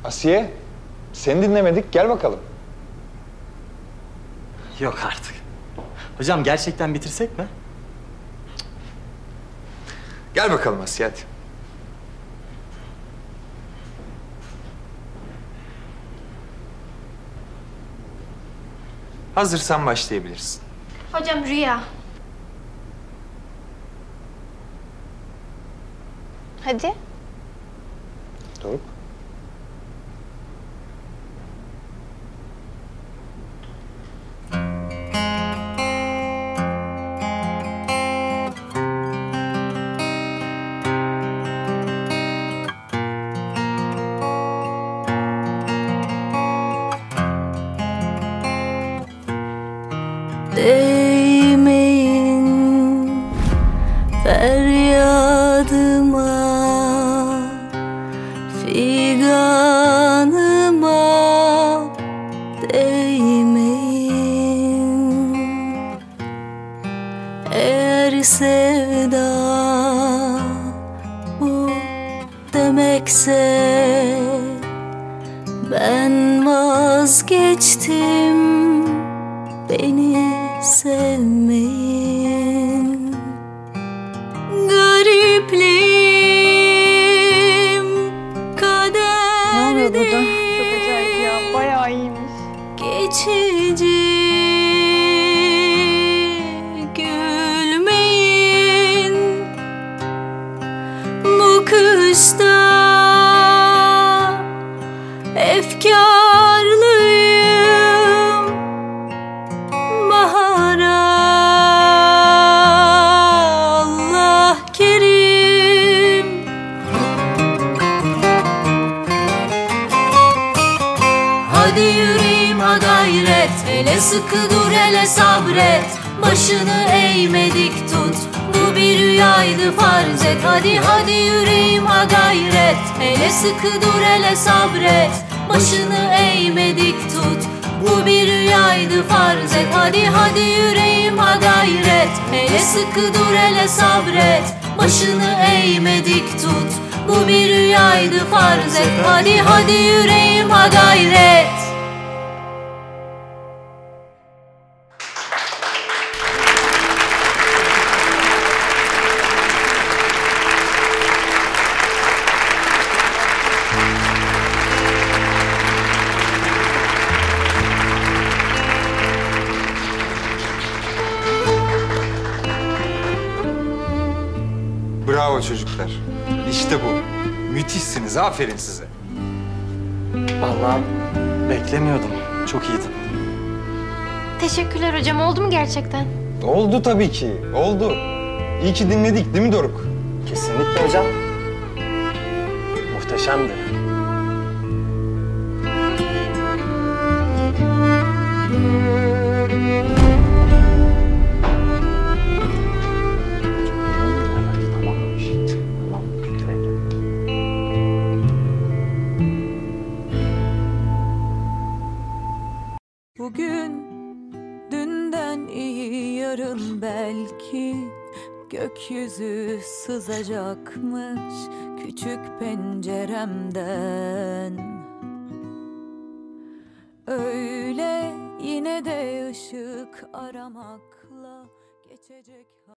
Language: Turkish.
Asiye, seni dinlemedik. Gel bakalım. Yok artık. Hocam gerçekten bitirsek mi? Gel bakalım Asiye, hadi. Hazırsan başlayabilirsin. Hocam Rüya. Hadi. Doruk. Değmeyin feryadıma, figanıma değmeyin. Eğer sevda bu demekse ben vazgeçtim, beni sevmeyin. Garipliğim kader. Ne oluyor burada? Çok acayip ya. Bayağı iyiymiş. Geçici, gülmeyin. Bu kışta efkarlıyım. Bahara Allah kerim. Hadi yüreğim ha gayret, hele sıkı dur hele sabret. Başını eğmedik tut, bu bir rüyaydı farz et. Hadi hadi yüreğim ha gayret, hele sıkı dur hele sabret. Başını eğmedik tut, bu bir rüyaydı farz et. Hadi hadi yüreğim ha gayret, hele sıkı dur hele sabret. Başını eğmedik tut, bu bir rüyaydı farz et. Hadi hadi yüreğim ha gayret. Bravo çocuklar. İşte bu. Müthişsiniz. Aferin size. Vallahi beklemiyordum. Çok iyiydin. Teşekkürler hocam. Oldu mu gerçekten? Oldu tabii ki. Oldu. İyi ki dinledik, değil mi Doruk? Kesinlikle hocam. Muhteşemdi. Bugün dünden iyi, yarın belki gökyüzü sızacakmış küçük penceremden. Öyle yine de ışık aramakla geçecek.